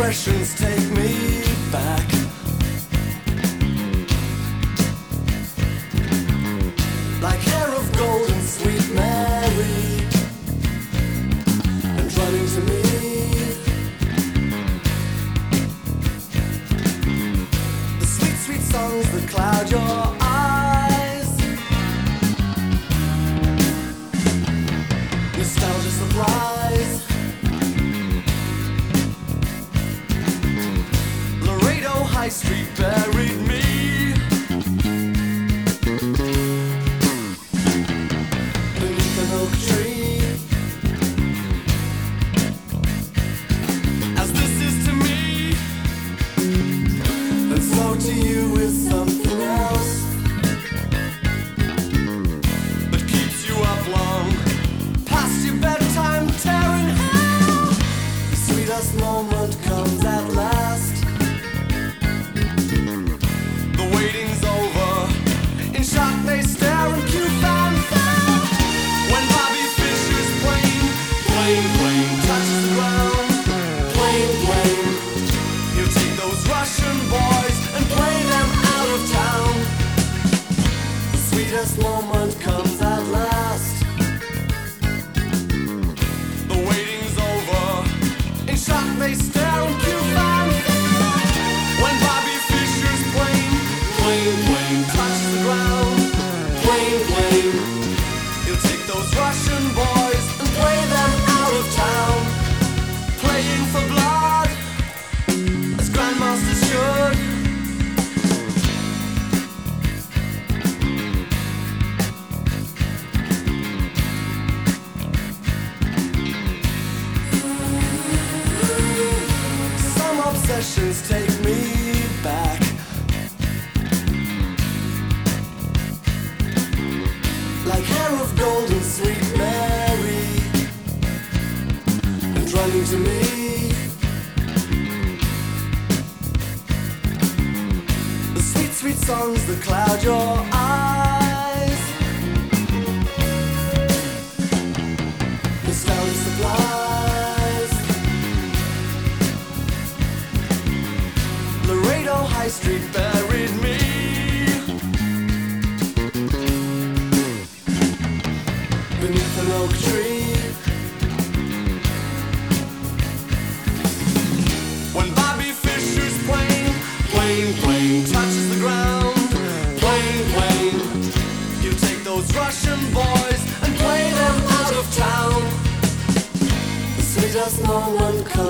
obsessions take me back. Like hair of gold and sweet Mary, and running to me. The sweet, sweet songs that cloud your eyes. Nostalgia supplies. Laredo High Street buried me. Beneath an oak tree. As this is to me, and so to you is something else that keeps you up long past your bedtime, tearing hell. The sweetest moment comes at last. The waiting's over. In shock they stare and cue fanfare. When Bobby Fischer's plane touches the ground. Plane, he'll take those Russian boys and play them out of town. The sweetest moment comes at last. The waiting's over. In shock they stare and cue fanfare. When Bobby Fischer's plane touches the ground. Plane, he'll take those Russian boys and play them out of town. Playing for blood, as grandmasters should. Some obsessions take me back. Like hair of gold and sweet Mary, and running to me. The sweet, sweet songs that cloud your eyes. Nostalgia supplies. Laredo High Street buried me. Beneath an oak tree. When Bobby Fischer's plane touches the ground. Plane, he'll take those Russian boys and play them out of town. The sweetest moment comes